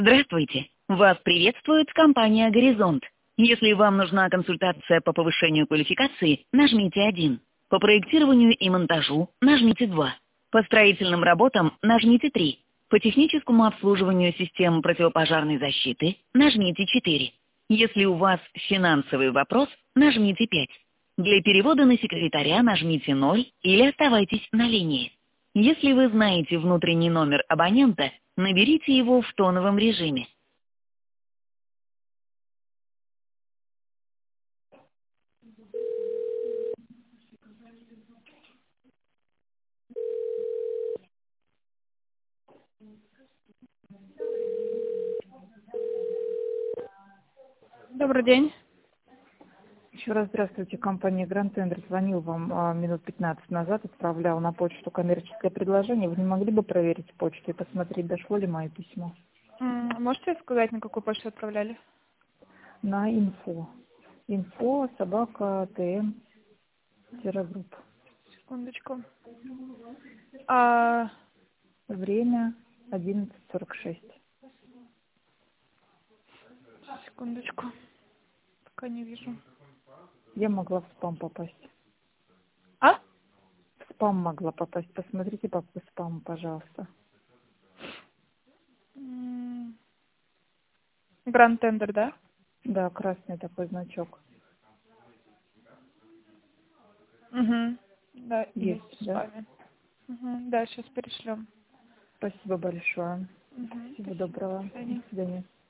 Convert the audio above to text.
Здравствуйте! Вас приветствует компания «Горизонт». Если вам нужна консультация по повышению квалификации, нажмите 1. По проектированию и монтажу нажмите 2. По строительным работам нажмите 3. По техническому обслуживанию систем противопожарной защиты нажмите 4. Если у вас финансовый вопрос, нажмите 5. Для перевода на секретаря нажмите 0 или оставайтесь на линии. Если вы знаете внутренний номер абонента, наберите его в тоновом режиме. Добрый день. Еще раз здравствуйте. Компания Grand Tender звонил вам минут 15 назад, отправлял на почту коммерческое предложение. Вы не могли бы проверить почту и посмотреть, дошло ли мое письмо? Можете сказать, на какую почту отправляли? На инфо. Инфо собака ТМ групп. Секундочку. Время 11:46. Секундочку. Пока не вижу. Я могла в спам попасть. А? В спам могла попасть. Посмотрите по спаму, пожалуйста. Grand Tender, да? Да, красный такой значок. Угу. Да, Есть, есть в да? спаме. Угу. Да, сейчас перешлем. Спасибо большое. Угу. Всего доброго. До свидания.